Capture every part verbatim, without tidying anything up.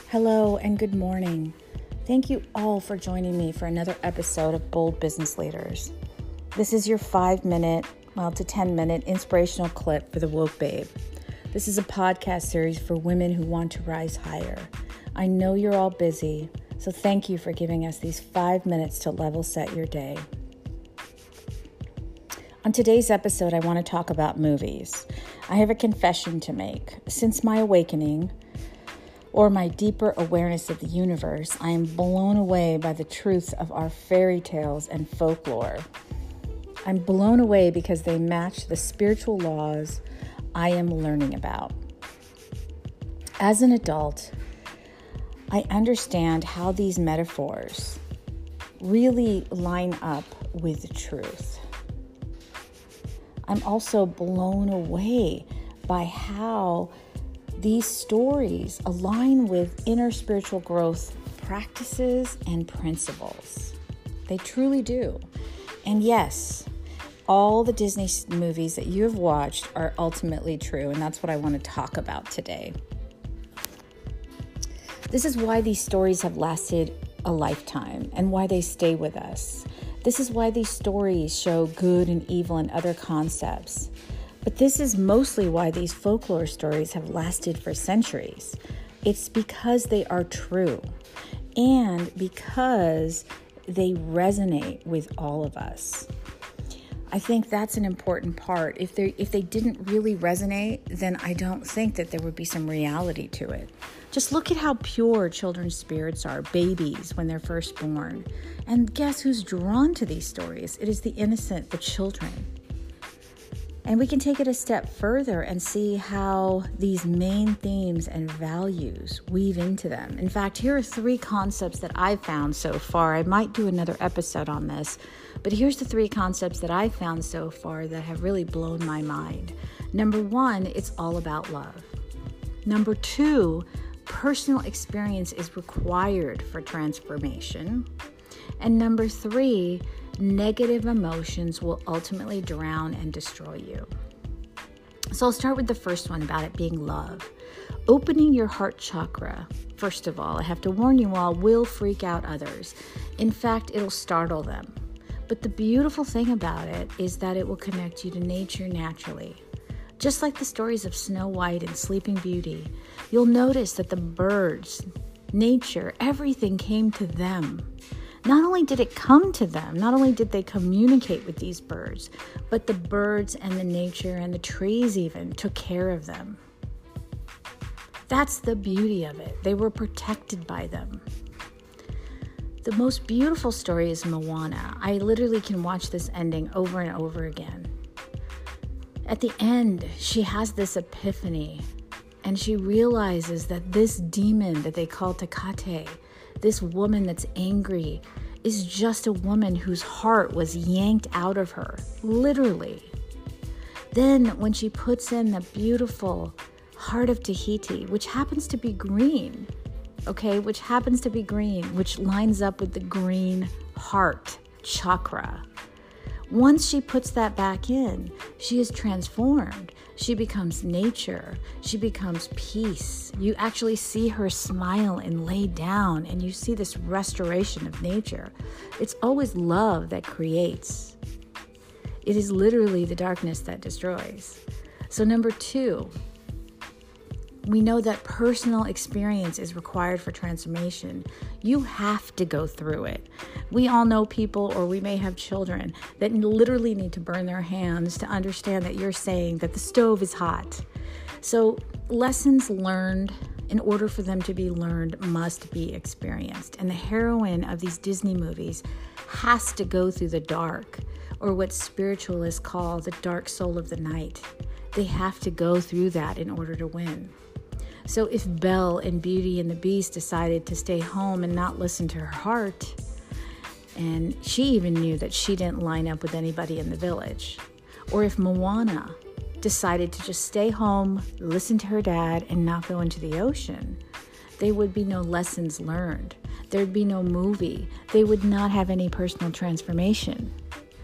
Hello and good morning. Thank you all for joining me for another episode of Bold Business Leaders. This is your five minute, well to ten minute inspirational clip for the woke babe. This is a podcast series for women who want to rise higher. I know you're all busy, so thank you for giving us these five minutes to level set your day. On today's episode, I want to talk about movies. I have a confession to make. Since my awakening, or my deeper awareness of the universe, I am blown away by the truth of our fairy tales and folklore. I'm blown away because they match the spiritual laws I am learning about. As an adult, I understand how these metaphors really line up with the truth. I'm also blown away by how these stories align with inner spiritual growth practices and principles. They truly do. And yes, all the Disney movies that you have watched are ultimately true, and that's what I want to talk about today. This is why these stories have lasted a lifetime and why they stay with us. This is why these stories show good and evil and other concepts. But this is mostly why these folklore stories have lasted for centuries. It's because they are true and because they resonate with all of us. I think that's an important part. If they if they didn't really resonate, then I don't think that there would be some reality to it. Just look at how pure children's spirits are, babies, when they're first born. And guess who's drawn to these stories? It is the innocent, the children. And we can take it a step further and see how these main themes and values weave into them. In fact, here are three concepts that I've found so far. I might do another episode on this, but here's the three concepts that I've found so far that have really blown my mind. Number one, it's all about love. Number two, personal experience is required for transformation. And number three, negative emotions will ultimately drown and destroy you. So I'll start with the first one about it being love. Opening your heart chakra, first of all, I have to warn you all, will freak out others. In fact, it'll startle them. But the beautiful thing about it is that it will connect you to nature naturally. Just like the stories of Snow White and Sleeping Beauty, you'll notice that the birds, nature, everything came to them. Not only did it come to them, not only did they communicate with these birds, but the birds and the nature and the trees even took care of them. That's the beauty of it. They were protected by them. The most beautiful story is Moana. I literally can watch this ending over and over again. At the end, she has this epiphany, and she realizes that this demon that they call Tecate, this woman that's angry, is just a woman whose heart was yanked out of her, literally. Then when she puts in the beautiful heart of Tahiti, which happens to be green, okay, which happens to be green, which lines up with the green heart chakra. Once she puts that back in, she is transformed. She becomes nature. She becomes peace. You actually see her smile and lay down, and you see this restoration of nature. It's always love that creates. It is literally the darkness that destroys. So number two, we know that personal experience is required for transformation. You have to go through it. We all know people, or we may have children, that literally need to burn their hands to understand that you're saying that the stove is hot. So lessons learned, in order for them to be learned, must be experienced. And the heroine of these Disney movies has to go through the dark, or what spiritualists call the dark soul of the night. They have to go through that in order to win. So if Belle in Beauty and the Beast decided to stay home and not listen to her heart, and she even knew that she didn't line up with anybody in the village, or if Moana decided to just stay home, listen to her dad, and not go into the ocean, there would be no lessons learned. There'd be no movie. They would not have any personal transformation.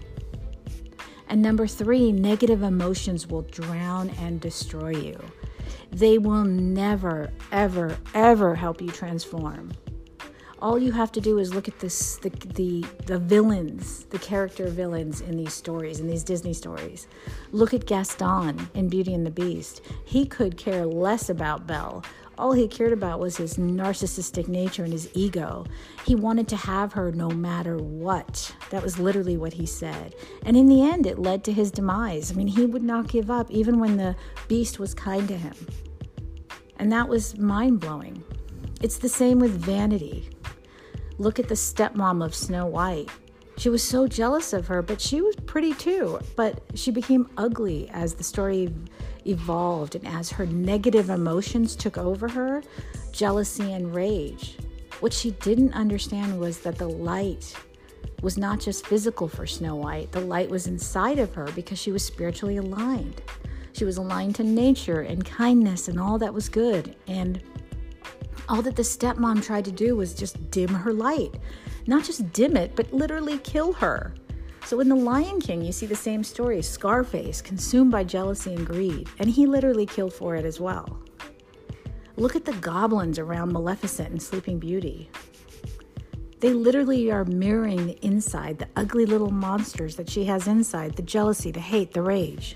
And number three, negative emotions will drown and destroy you. They will never, ever, ever help you transform. All you have to do is look at this, the, the the villains, the character villains in these stories, in these Disney stories. Look at Gaston in Beauty and the Beast. He could care less about Belle. All he cared about was his narcissistic nature and his ego. He wanted to have her no matter what. That was literally what he said. And in the end, it led to his demise. I mean, he would not give up even when the Beast was kind to him. And that was mind-blowing. It's the same with vanity. Look at the stepmom of Snow White. She was so jealous of her, but she was pretty too. But she became ugly as the story evolved and as her negative emotions took over her, jealousy and rage. What she didn't understand was that the light was not just physical for Snow White. The light was inside of her because she was spiritually aligned. She was aligned to nature and kindness and all that was good. And all that the stepmom tried to do was just dim her light. Not just dim it, but literally kill her. So in The Lion King, you see the same story. Scarface, consumed by jealousy and greed. And he literally killed for it as well. Look at the goblins around Maleficent and Sleeping Beauty. They literally are mirroring the inside, the ugly little monsters that she has inside, the jealousy, the hate, the rage.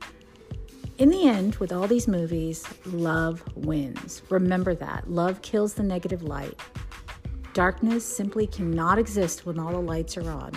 In the end, with all these movies, love wins. Remember that. Love kills the negative light. Darkness simply cannot exist when all the lights are on.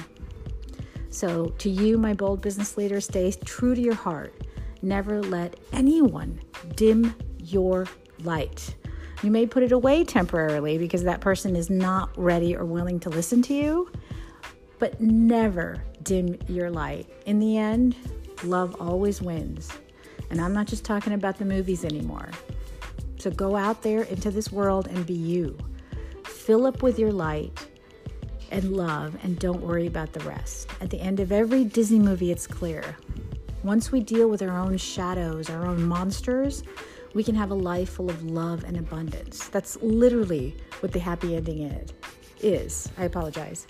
So to you, my bold business leader, stay true to your heart. Never let anyone dim your light. You may put it away temporarily because that person is not ready or willing to listen to you, but never dim your light. In the end, love always wins. And I'm not just talking about the movies anymore. So go out there into this world and be you. Fill up with your light and love, and don't worry about the rest. At the end of every Disney movie, it's clear. Once we deal with our own shadows, our own monsters, we can have a life full of love and abundance. That's literally what the happy ending is. is. I apologize.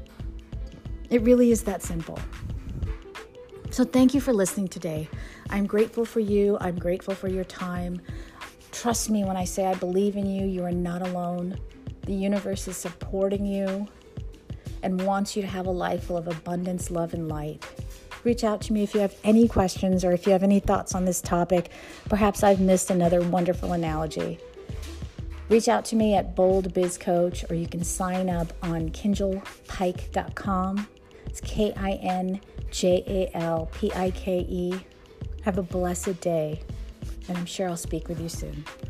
It really is that simple. So thank you for listening today. I'm grateful for you. I'm grateful for your time. Trust me when I say I believe in you. You are not alone. The universe is supporting you and wants you to have a life full of abundance, love, and light. Reach out to me if you have any questions or if you have any thoughts on this topic. Perhaps I've missed another wonderful analogy. Reach out to me at Bold Biz Coach, or you can sign up on kinjal pike dot com. It's K I N J A L P I K E. Have a blessed day, and I'm sure I'll speak with you soon.